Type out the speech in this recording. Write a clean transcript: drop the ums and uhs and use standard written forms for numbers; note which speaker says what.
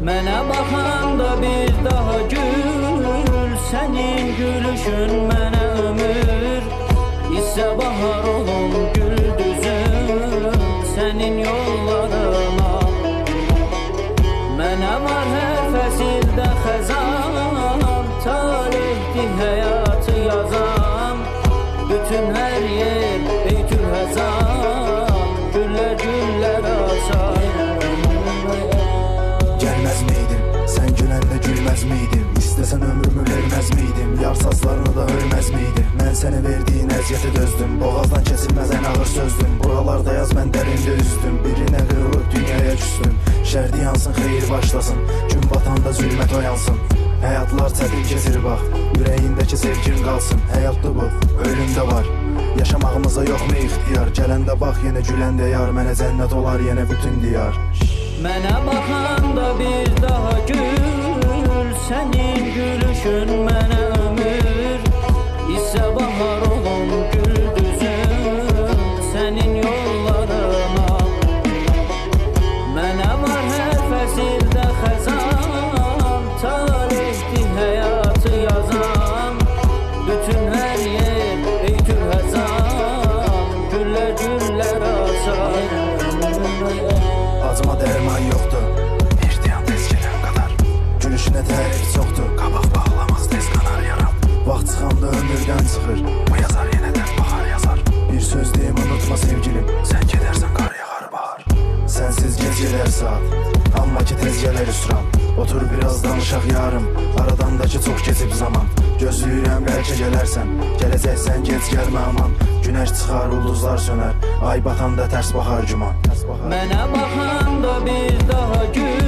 Speaker 1: Mənə baxanda bir daha gül, sənin gülüşün mənə ömür. İsə bahar olum güldüzüm, sənin yollarına. Mənə var hər fəsildə xəzan, talihdi həyatı yazan. Bütün hər yer beytül həzan, güllər güllər açar.
Speaker 2: Gəlməz miydim, sən güləndə gülməz miydim? İstəsən ömrümü verməz miydim? Yar sazlarını da ölməz miydim? Mən sənə verdiyin əziyyəti dözdüm, boğazdan kesilməz ən ağır sözdüm. Buralarda yaz mən dərində üzdüm, birinə qırılıb dünyaya küstüm. Şərdi yansın, xeyir başlasın, gün batanda zülmət oyansın. Həyatlar çətin keçir bax, ürəyindəki sevgin qalsın. Həyatdır bu, ölümdə var, yaşamağımıza yoxmu ixtiyar? Gələndə bax, yenə güləndə yar, mənə cənnət olar yenə bütün diyar.
Speaker 1: Mənə baxanda bir daha gül, sənin gülüşün mənə ömür. İsə bahar olum güldüzüm, sənin yollarına. Mənə var hər fəsildə xəzan, talihdi həyatı yazan. Bütün hər yer beytül həzan, güllər güllər açar.
Speaker 2: Acıma dərman yoxdur, bir dayan tez gələn qadar. Gülüşünə tərif çoxdur, qabaq bağlamaz tez qanar yaram. Vaxt çıxanda ömürdən çıxır, bu yazar yenə də bahar yazar. Bir söz deyim, unutma sevgilim, sən gedərsən qar yağar bahar. Sənsiz gec gələr saat, amma ki tez gələr üsram. Otur biraz danışaq yarım, aradandakı çox keçib zaman. Gözləyirəm bəlkə gələrsən, gələcəksən gec gəlmə aman. Günəş çıxar, ulduzlar sönər, ay batanda tərs baxar güman.
Speaker 1: Mənə baxanda bir daha gül,